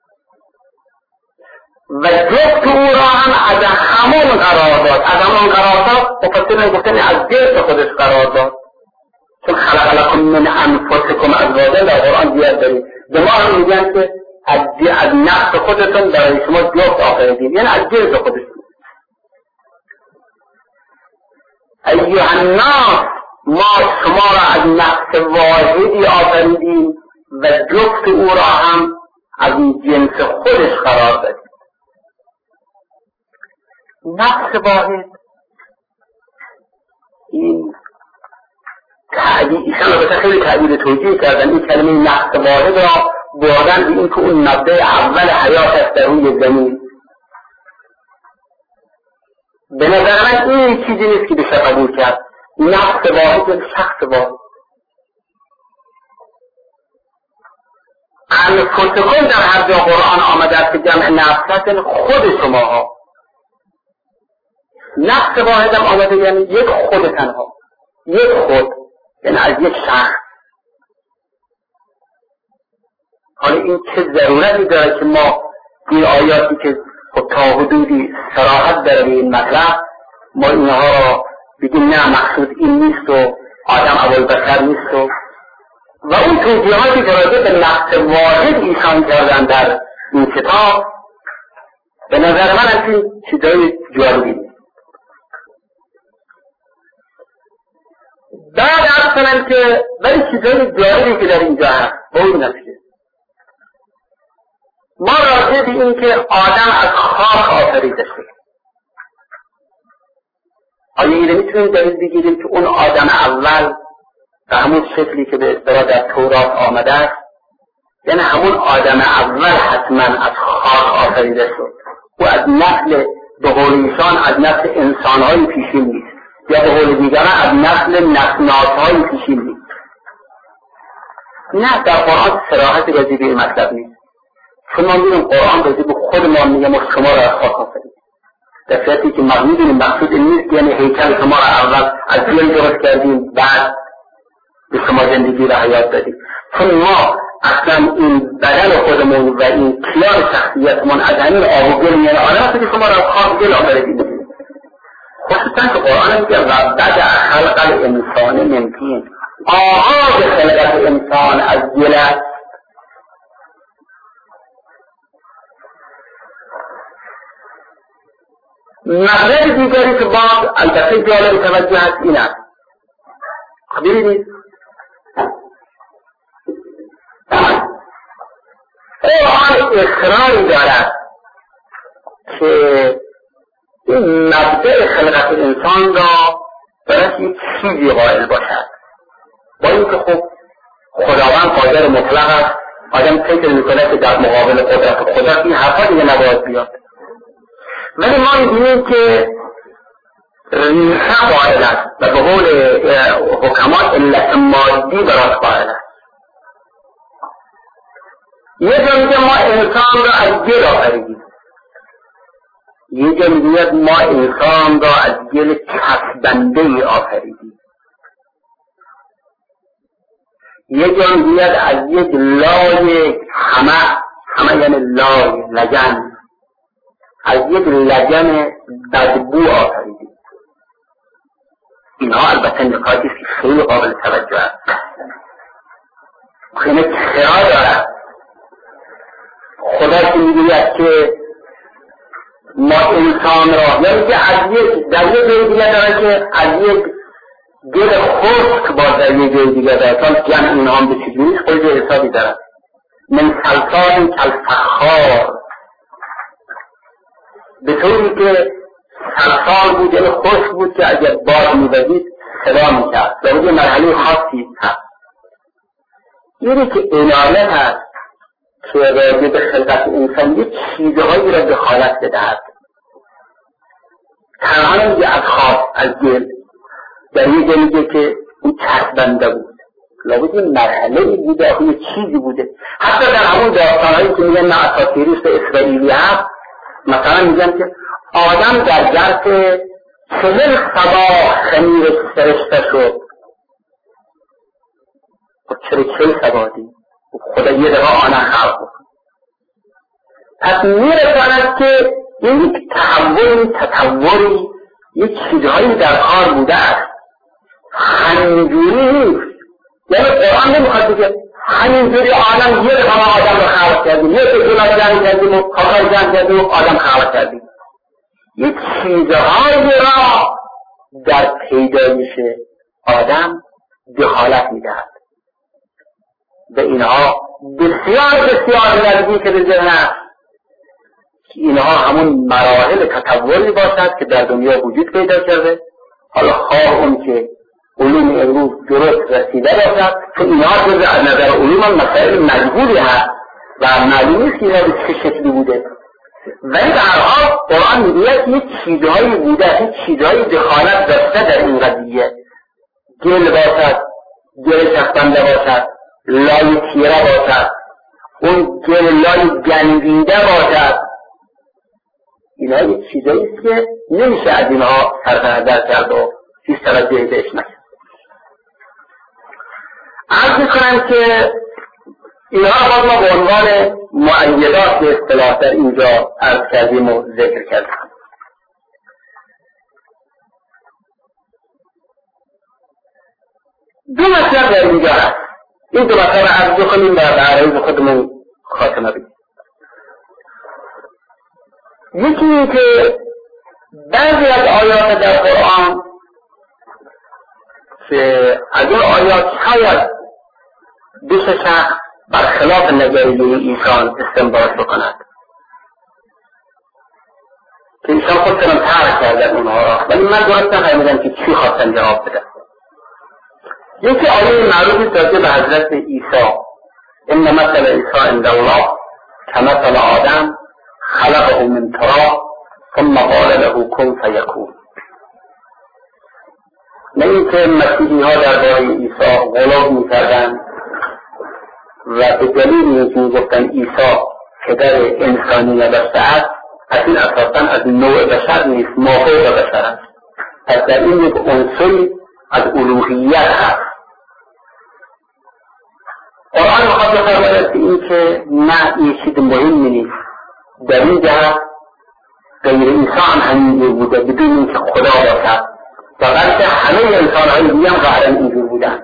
و جفت او را هم از همون قرار داد. از همون قرار داد مفسرین گفتن از جنس خودش قرار داد، چون خلق لکم من انفسکم ازواجا در قرآن زیاد دارید. به ما هم میگن که از, از نفس خودتون برای شما جفت آفریدیم، یعنی از جنس خودتون. ایها الناس، ما شما را از نفس واحدی آفریدیم و جفت او را هم از جنس خودش قرار دادیم. نفس واحد این تعبیر، ایشان البته خیلی تعبیر توجیه کردن، این کلمه نفس واحد را بردن به این که اون مبدأ اول حیات است در روی زمین. به نظر من این چیزی نیست که بشه قبول کرد. نفس واحد شخص واحد. انفسکم در هر جا قرآن آمده است که جمع نفس خود شما ها. نفس واحد هم آمده یعنی یک خود تنها، یک خود، یعنی از یک شخص. حالا این چه ضرورتی داره که ما این آیاتی که خب تا حدودی صراحت داره به این مطلب، ما اینها را بگیم نه مقصود این نیست و آدم ابوالبشر نیست و و اون توضیحاتی که راجع به نفس واحد ایشان کردن در این کتاب به نظر من از این چیزای جالبی نیست. بعد عرض کنم که ولی چیزای جالبی که در اینجا هست با این است که ما راجع به این که آدم از خاک آفریده شد، آیا اینه میتونیم دلیل بگیریم که اون آدم اول به همون شکلی که به اصطلاح در تورات آمده است، یعنی همون آدم اول حتما از خاک آفریده شد و از نسل به قول ایشان از نسل انسانهای پیشین نیست، یا به قول دیگران از نسل نسناسهای پیشین نیست. نه، در قرآن صراحت راجع به این مطلب نیست، چون ما می‌بینیم قرآن راجع به خود ما میگه ما شما را از خاک آفریدیم، در صورتی که ما می‌دونیم مقصود این نیست یعنی هیکل شما را اول از گل درست کردیم بعد به شما زندگی را حیات دادیم، چون ما اصلا این بدن خودمون و این کیان شخصیتمون از همین آب و گل میانه آدم که شما را از خاک گل آفریدیم. خصوصا که قرآن میگه و بدأ خلق الانسان من طین، آغاز خلقت انسان از گل است. مطلب دیگری که باز البته جالب توجه هست این است، ببینید قرآن اصراری دارد که این مبدأ خلقت انسان را برای یک چیزی قائل باشد، با اینکه خب خداوند قادر مطلق است، آدم فکر میکنه که در مقابل قدرت خدا این حرفا دیگه نباید بیاد، ولی ما می‌بینیم که ریشه قائل است و به قول حکما علت مادی براش قائل است. یه جا میگه ما انسان را از گل آفریدیم، یه جا میگه ما انسان را از گل کسبنده آفریدیم، یه جا میگه از یک لای همه، همه یعنی لای لگن، از یک لگن بدبو آفریدیم. اینها البته نکاتی که خیلی قابل توجه است، خیلی چرا دارد خدا که میگوید که ما انسان را، یعنی که از یک در یک جای دیگه داره که از یک گل خشک باز در یک جای دیگه داره، چون جمع اینها هم به چیزی خود حسابی دارد، من سلسال کالفخار، به طوری که سلسال بود یعنی خشک بود که اگر باد می‌وزید صدا می‌کرد، در یک مرحله خاصی هست. یعنی که عنایت هست که راجع به خلقت انسان یک چیزهایی را دخالت بدهد، تنها نمیگه از خواب از گل، در یک جا میگه که اون چسبنده بود، لابد این مرحله بوده، آخه یک چیزی بوده. حتی در همون داستانهایی که میگن نه اساطیریست اسرائیلی هست، مثلا میگن که آدم در ظرف چهل صباح خمیرش سرشته شد. خب چرا چهل صباح دید؟ خدا یه دقیقه آنها خلق بکن. پس میرساند که این یک تحولی تطوری یک چیزهایی در کار بوده است، همینجوری نیست. یعنی قرآن نمیخواد بگه همینجوری آدم یه دقیقه آدم رو خلق کردیم، یه دقیقه جمع کردیم و کاکای جمع کردیم و آدم خلق کردیم. یک چیزهایی را در پیدایش آدم دخالت میدهد و اینها بسیار بسیار نزدیک به ذهن است که اینها همون مراحل تطوری باشد که در دنیا وجود پیدا کرده. حالا خواه اون که علوم امروز درست رسیده باشد، چون اینها جز از نظر علوم هم مسائل مجهولی هست و معلوم نیست که اینها به چه شکلی بوده، ولی در حال قرآن میگوید یک چیزهایی بوده، یک چیزهایی دخالت داشته در این قضیه، گل باشد، گل چسبنده باشد، لای تیره باشد، اون گل لای گندیده باشد. اینها یک چیزایی است که نمیشه از اینها صرف نظر کرد و هیچ توجهی بهش نکرد. عرض میکنم که اینها باز ما به عنوان مؤیدات به اصطلاح در اینجا عرض کردیم و ذکر کردیم. دو مطلب در اینجا هست، این دو مطلب عرض کنیم و به عرض خودمون خاتمه بدیم. یکی این که بعضی از آیات در قرآن که از اون آیات شاید دوست شخص برخلاف نظریه ایشان استنباط بکند که ایشان خودشون ترک کردن اونها را، ولی من درست نفهمیدم که چی خواستن جواب بدن. یکی آیه معروفی راجع به حضرت عیسی، ان مثل عیسی عند الله کمثل آدم خلقه من تراب ثم قال له کن فیکون. نه اینکه مسیحی ها درباره عیسی غلو میکردن و به دلیل اینکه میگفتن عیسی پدر انسانی نداشته است، از این اساسا از نوع بشر نیست، مافوق بشر است. پس در این یک عنصری از الوهیت هست. قرآن میخواد بفرماید که این که نه این چیز مهمی نیست، در این جهت غیر عیسی هم همینجور بوده بدون اینکه خدا باشد و بلکه همه انسانهای دیگه هم قهرن اینجور بودن.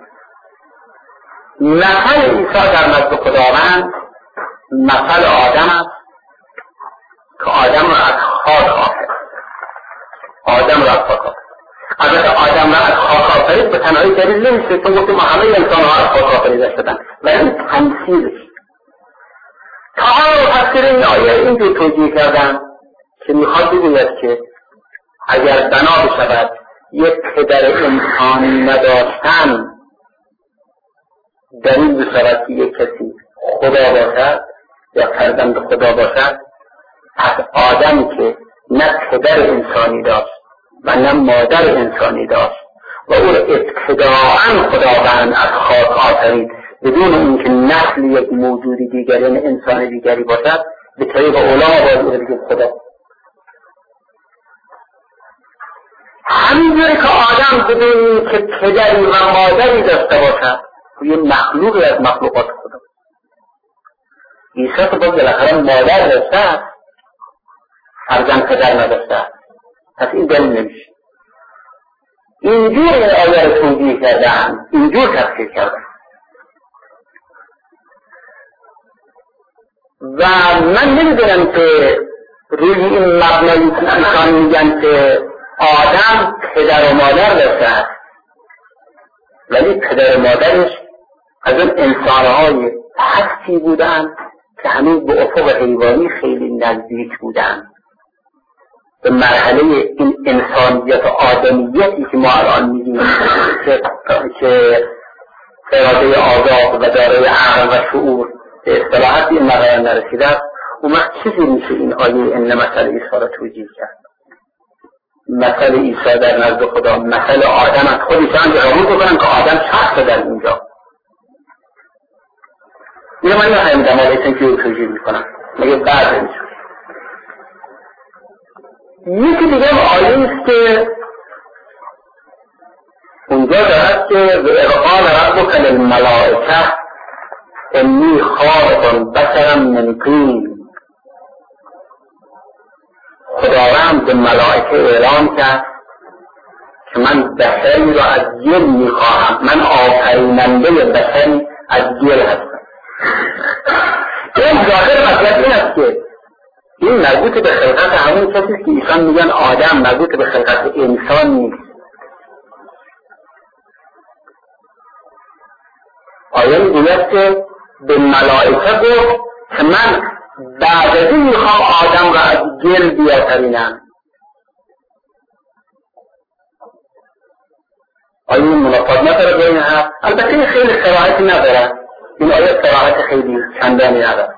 مثل عیسی در نزد خداوند مثل آدم است که آدم را از خاک آفرید. آدم را از خاک آفرید. البته آدم را از خاک آفرید به تنهایی دلیل نمیشه، چون گفتیم همه انسانها از خاک آفریده شدن، ولی تمثیلش. تا حالا مفسر این آیه اینجور توجیه کردن که میخواد بگوید که اگر بنا بشود یک پدر انسانی نداشتن دلیل بشود که یک کسی خدا باشد یا فرزند خدا باشد، از آدمی که نه پدر انسانی داشت و نه مادر انسانی داشت و او را ابتداءً خداوند از خاک آفرید بدون اینکه نسل یک موجودی دیگری یعنی انسان دیگری باشد، به طریق اولا باید او را بگیم خدا. همینجوری که آدم بدون اینکه پدری و مادری داشته باشد یه مخلوقی از مخلوقات خدا. عیسی که باید بالاخره مادر داشته است، فرزند پدر نداشته است، پس این دلیل نمیشه. اینجور این آیه رو توجیه کردن، اینجور تفسیر کردن و من نمیدونم که روی این مبنایی که انسان میگن که آدم پدر و مادر داشته است، ولی پدر و مادرش از اون انسانهای پستی بودن که هنوز به افق حیوانی خیلی نزدیک بودن. به مرحله این انسانیت و آدمیتی که ما الان میگیم که که اراده آزاد و دارای عقل و شعور به اصطلاحات این مرحله نرسیده است، اون وقت چیزی میشه این آیه ان مثل عیسی را توجیه کرد؟ مثل عیسی در نزد خدا مثل آدم از خودشان قبول بکنن که آدم شخص در اینجا. اینو من نفهمیدم آیه که رو توجیه میکنم مگه بعد اینجا. یکی دیگه آیه است که اونجا دارد که وَقَالَ رَبُّكَ لِلْمَلَائِكَةِ إِنِّي خَالِقٌ بَشَرًا مِنْ طِينٍ. خداوند به ملائکه اعلام کرد که من بشری را از گل میخواهم، من آفریننده بشری از گل هستم. این ظاهر مطلب این است که این مربوط به خلقت همون کسی که ایشان میگن آدم، مربوط به خلقت انسان نیست. آیه میگوید که به ملائکه گفت که من بعد از این میخوام آدم را از گل بیافرینم. آیه این منافات نداره بین هست، البته این خیلی صراحتی نداره، این آیه صراحت خیلی چندانی نداره.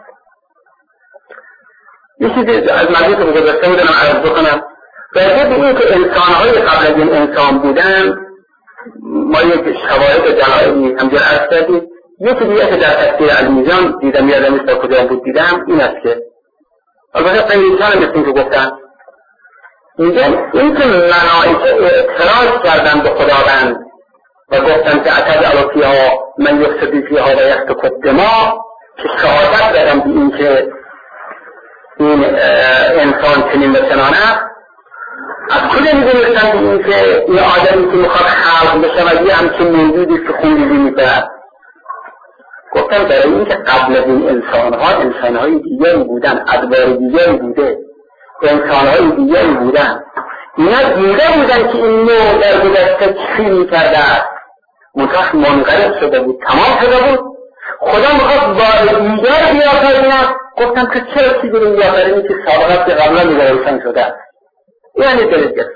یه چیزی از مربوط به گذشته بودم عرض بکنم. راجع به این که انسانهای قبل از این انسان بودن ما یک شواهد دلایلی همجور عرض کردیم. یکی دیگه که در تفسیر المیزان دیدم، یادم نیست تا کجا بود دیدم، این است که البته قیمتان هم مثل که گفتن میگن این که ملائکه اعتراض کردن به خداوند و گفتن که اتجعل فیها من یفسد فیها و یسفک الدماء، که شهادت دادن به این که این انسان چنین و چنان است، از کجا میدونستن به این که این آدمی که میخواد خلق بشود یه همچین موجودی که خونریزی میکند؟ گفتم برای این که قبل از این انسانها انسانهای دیگری بودن، ادوار دیگری بوده، انسانهای دیگری بودن، اینا دیده بودن که این نوع در گذشته چی میکرده است، منتها منقرض شده بود، تمام شده بود. خدا میخواد بار دیگر بیافرینه. گفتم که چرا چیزی رو بیافرینی که سابقات که قبلا میگرایشن شده است؟ یعنی درجه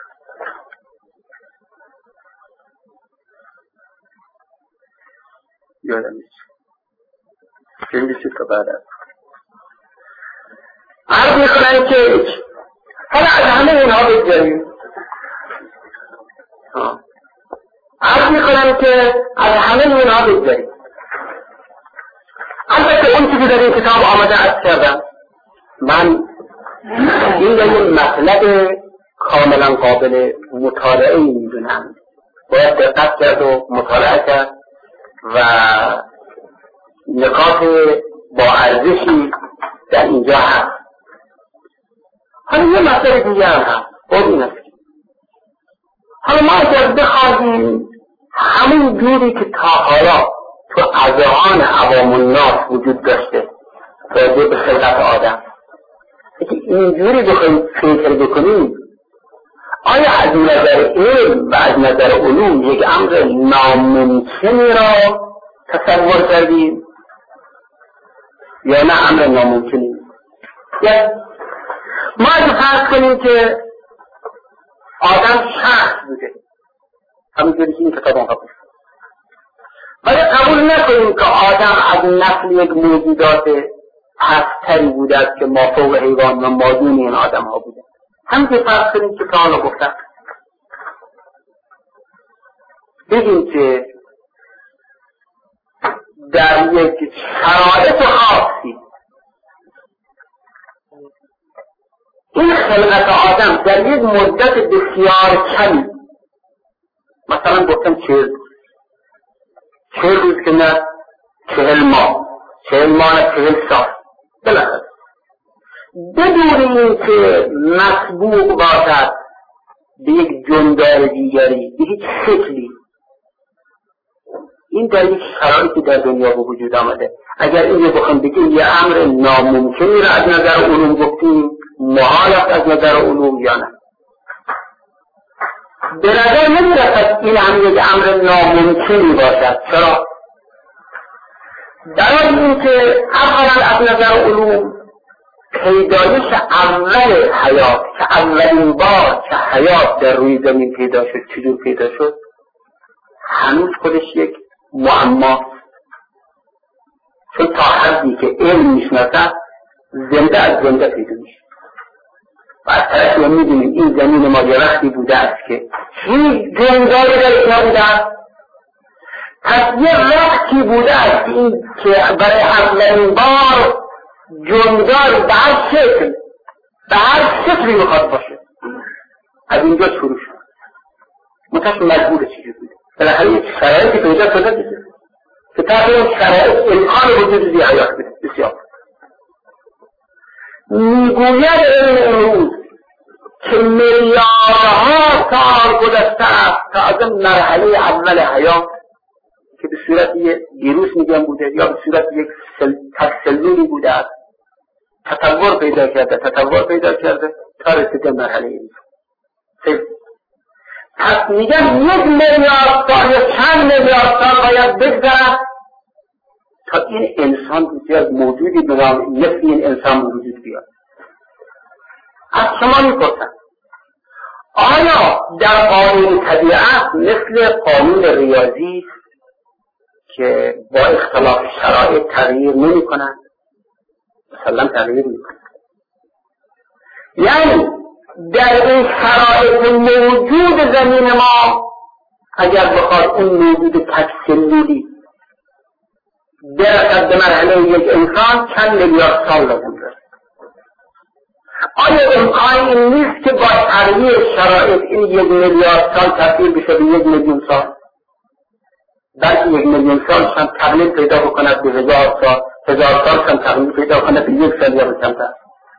یادم نیست چندیسی که بعد از عرض میکنن که حالا از همه اینها بگذاریم عرض میکنم که از همه اینها بگذاریم البته اون چیزی در این کتاب آمده از کردم من این یه مطلب کاملا قابل مطالعه میدونم باید دقت کرد و مطالعه کرد و نکات با ارزشی در اینجا هست. حالا یه مسئله دیگه هم هست خب این است حالا ما اگر بخواهیم همون جوری که تا حالا تو اذهان عوام الناس وجود داشته راجع به خلقت آدم اینجوری بخواهیم فکر بکنیم آیا از نظر علم و از نظر علوم یک امر ناممکنی را تصور کردیم یا نه امر ناممکنی؟ یا ما اگه فرض کنیم که آدم شخص بوده همینجوری که این کتاب آنها بود ولی قبول نکنیم که آدم از نسل یک موجودات پستری بوده است که ما فوق حیوان و مادون این آدم ها بوده هم که فرض کنیم که تعالی گفتن بگیم که در یک شرایط خاصی این خلقت آدم در یک مدت بسیار کمی مثلا گفتم چهل روز چهل روز که نه چهل ماه چهل ماه نه چهل سال بلکه بدون این که مسبوق باشد به یک جندار دیگری به یک شکلی این در یک شرایطی در دنیا به وجود آمده اگر این بخوام بگیم یه امر ناممکنی را از نظر علوم گفتیم محال است از نظر علوم یا نه به نظر نمی‌رسد این هم یک امر ناممکنی باشد چرا؟ در این که اولا از نظر علوم پیدایش اول حیات که اولین بار که حیات در روی زمین پیدا شد چجور پیدا شد هنوز خودش یک معما چون تا حدی که علم میشناسد زنده از زنده پیدا میشه و از طرف ما میدونیم این زمین ما یه وقتی بوده است که هیچ جنگاری در اینا بوده است پس یه وقتی بوده است این که برای اولین بار جنگار به هر شکل به هر شکلی میخواد باشه از اینجا شروع شد متش مجبور چیزی بوده بالاخره یک شرایطی پیدا شده دیگه که تحت اون شرایط امکان وجود زی حیات بده بسیار میگوید این امروز که میلیاردها سال گذشته است تا از این مرحله اول حیات که به صورت یک ویروس میگن بوده یا به صورت یک سل... تکسلولی بوده است تطور پیدا کرده تطور پیدا کرده تا رسیده مرحله انسان پس میگن یک میلیارد سال یا چند میلیارد سال باید بگذرد تا این انسان بسیار موجودی به نام مثل این انسان وجود بیاد از شما میپرسن آیا در قانون طبیعت مثل قانون ریاضی که با اختلاف شرایط تغییر نمی کنند مثلا تغییر می کنند یعنی در این شرایط موجود زمین ما اگر بخواد اون موجود تکسلولی برسد به مرحله یک انسان چند میلیارد سال لازم داره آیا امکان این نیست که با تغییر شرایط این یک میلیارد سال تبدیل بشه به یک میلیون سال بلکه یک میلیون سال هم تقلیل پیدا بکند به هزار سال هزار سال هم تقلیل پیدا کند به یک سال یا به کمتر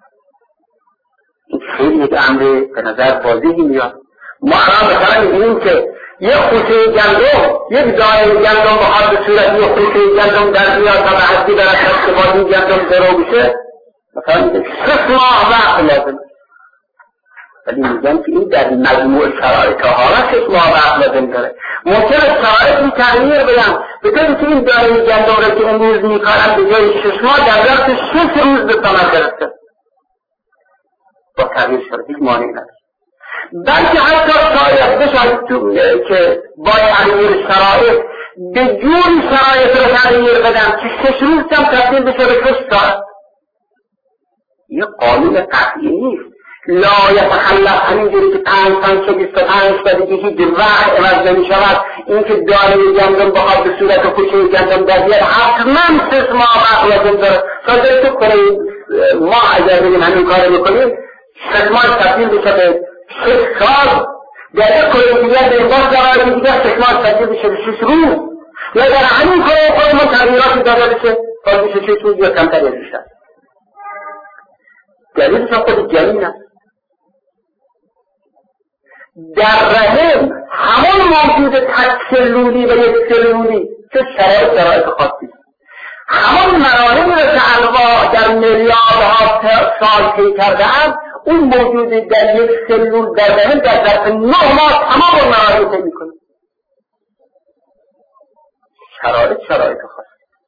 این خیلی یک امر به نظر واضحی میاد ما الان مثلا می‌بینیم که یک خوشه گندم یک دانه گندم بخواد به صورت یک خوشه گندم در میاد تا به حدی برسد که باید این گندم درو بشه مثلا میگه شش ماه وقت لازم ولی میگن که این در مجموع شرایط حالا شش ماه وقت لازم داره ممکنه شرایطی تغییر بدن بطوری که این دانه گندم را که امروز میکارن به جای شش ماه در ظرف شش روز به ثمر برسه با تغییر شرایط هیچ مانعی نداره بلکه حتی شاید بشاید که با تغییر شرایط به جوری شرایط رو تغییر بدم که شش روز هم تبدیل بشه به شش ساعت. یه قانون قطعی نیست. لا یتخلف همینجوری که پنج پنج و بیست و پنج تا دیگه هیچ وقت عوض نمی‌شود. این که دانه گندم بخواد به صورت کوچه گندم در بیاد حتما سه ماه وقت لازم داره. تا تو کنه ما اگر بگیم همین کار میکنیم سه ماه تبدیل بشه به شش سال، در یک کره دیگر به باز جواب دیگر سه ماه تبدیل بشه به شش روز، یا در همین کره خود ما تغییراتی داده بشه تا بشه شش روز یا کمتر یا بیشتر. دلیلش خود جنین است. در رحم همان موجود تک سلولی و یک سلولی که شرایط شرایط خاصی همان مراحلی را که انواع در میلیاردها سال طی کرده‌اند، اون موجود در یک سلول در رحم در ظرف نه ماه تمام اون مراحل طی می‌کنه. شرایط شرایط خاصی.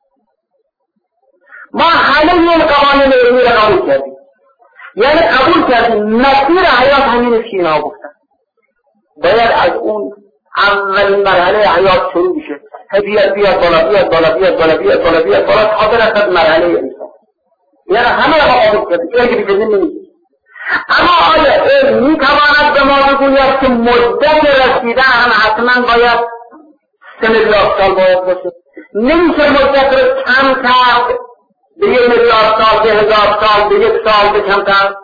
ما همه این قوانین علمی را قبول کردیم، یعنی قبول کردیم مسیر حیات همین که اینا گفتن. باید از اون اول مرحله حیات شروع بشه، بیاد بیاد بالا بیاد بالا بیاد بالا بیاد بالا بیاد بالا تا برسد مرحله انسان. یعنی همه را قبول کردیم، یکی دیگه نمی‌دونیم. اما آیا این میتواند به ما بگوید که مدت رسیدن هم حتما باید سه میلیارد سال باید باشه؟ نمیشه مدت رو کم کرد به یک میلیارد سال، به هزار سال، به یک سال، به کمتر.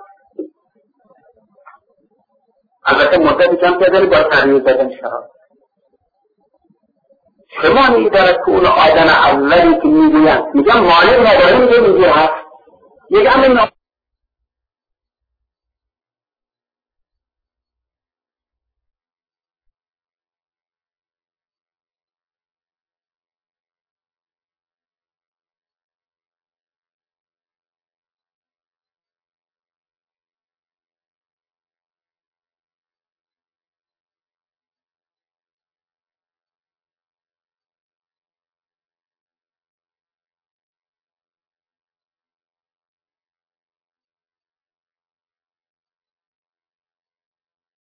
البته مدتی کم کردن با تغییر دادن شرایط. چه مانعی دارد که اون آدم اولی که میگویند میگم مانع نداره، میگه میگه هست، میگم